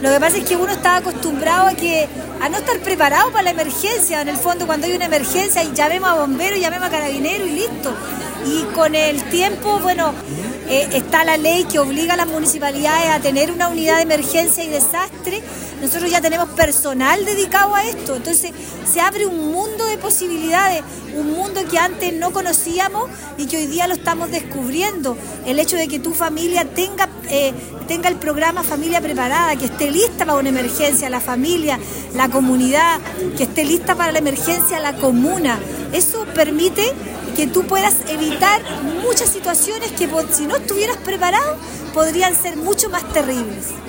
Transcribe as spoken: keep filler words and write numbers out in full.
Lo que pasa es que uno está acostumbrado a que a no estar preparado para la emergencia. En el fondo, cuando hay una emergencia, llamemos a bomberos, llamemos a carabineros y listo. Y con el tiempo, bueno, eh, está la ley que obliga a las municipalidades a tener una unidad de emergencia y desastre. Nosotros ya tenemos personal dedicado a esto, entonces se abre un mundo de posibilidades, un mundo que antes no conocíamos y que hoy día lo estamos descubriendo. El hecho de que tu familia tenga, eh, tenga el programa Familia Preparada, que esté lista para una emergencia, la familia, la comunidad, que esté lista para la emergencia, la comuna. Eso permite que tú puedas evitar muchas situaciones que si no estuvieras preparado podrían ser mucho más terribles.